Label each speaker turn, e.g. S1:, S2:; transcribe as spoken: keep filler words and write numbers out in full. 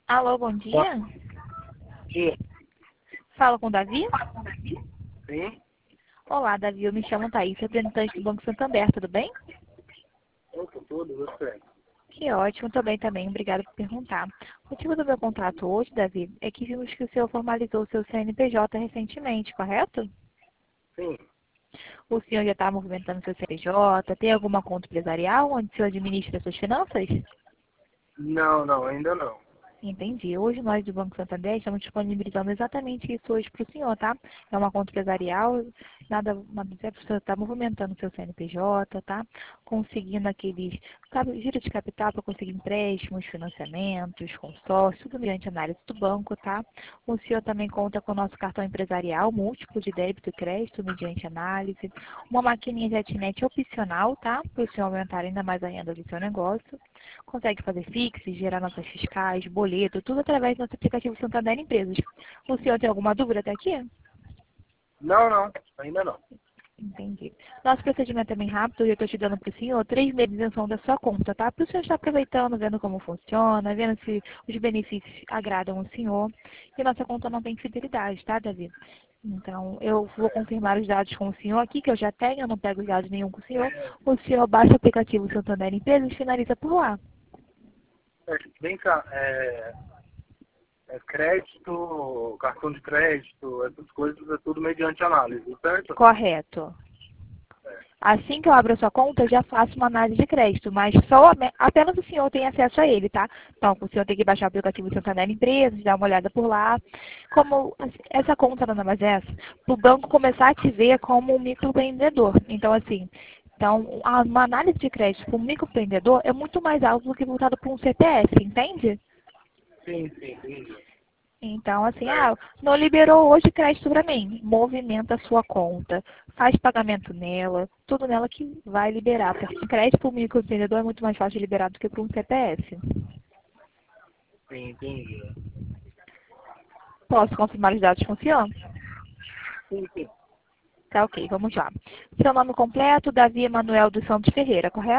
S1: Alô, bom
S2: Bom
S1: dia.
S2: dia.
S1: Fala com o Davi?
S2: Sim,
S1: Olá, Davi. Eu me chamo Thaís, representante do Banco Santander, tudo bem?
S2: eu tô tudo, você.
S1: Que ótimo, tô bem também. Obrigada por perguntar. O motivo do meu contrato hoje, Davi, é que vimos que o senhor formalizou o seu C N P J recentemente, correto?
S2: Sim.
S1: O senhor já está movimentando seu C N P J? Tem alguma conta empresarial onde o senhor administra suas finanças?
S2: Não, não, ainda não.
S1: Entendi. Hoje nós do Banco Santander estamos disponibilizando exatamente isso hoje para o senhor, tá? É uma conta empresarial, nada, nada é para o senhor estar movimentando o seu C N P J, tá? Conseguindo aqueles cabe- giro de capital para conseguir empréstimos, financiamentos, consórcios, tudo mediante análise do banco, tá? O senhor também conta com o nosso cartão empresarial múltiplo de débito e crédito mediante análise, uma maquininha de Etnet opcional, tá? Para o senhor aumentar ainda mais a renda do seu negócio. Consegue fazer Pix, gerar notas fiscais, boleto, tudo através do nosso aplicativo Santander Empresas. O senhor tem alguma dúvida até aqui?
S2: Não, não, ainda não.
S1: Entendi. Nosso procedimento é bem rápido e eu estou te dando para o senhor três meses de isenção da sua conta, tá? Para o senhor estar aproveitando, vendo como funciona, vendo se os benefícios agradam o senhor. E nossa conta não tem fidelidade, tá, Davi? Então, eu vou confirmar os dados com o senhor aqui, que eu já tenho, eu não pego os dados nenhum com o senhor. O senhor baixa o aplicativo Santander Empresas e finaliza por lá.
S2: É, vem cá, é, é crédito, cartão de crédito, essas coisas é tudo mediante análise, certo?
S1: Correto. Assim que eu abro a sua conta, eu já faço uma análise de crédito, mas só apenas o senhor tem acesso a ele, tá? Então, o senhor tem que baixar o aplicativo Santander Empresas, dar uma olhada por lá. Como essa conta nada mais é essa, para o banco começar a te ver como um microempreendedor. Então, assim, então, uma análise de crédito para um microempreendedor é muito mais alto do que voltado para um C P F, entende?
S2: Sim, sim, entendi.
S1: Então, assim, ah,
S2: Certo.
S1: não liberou hoje crédito para mim. Movimenta a sua conta, faz pagamento nela, tudo nela que vai liberar. Porque crédito para o microempreendedor é muito mais fácil de liberar do que para um C P F.
S2: Sim, entendi.
S1: Posso confirmar os dados com o senhor?
S2: Sim, sim.
S1: Tá ok, vamos lá. Seu nome completo, Davi Emanuel dos Santos Ferreira, correto?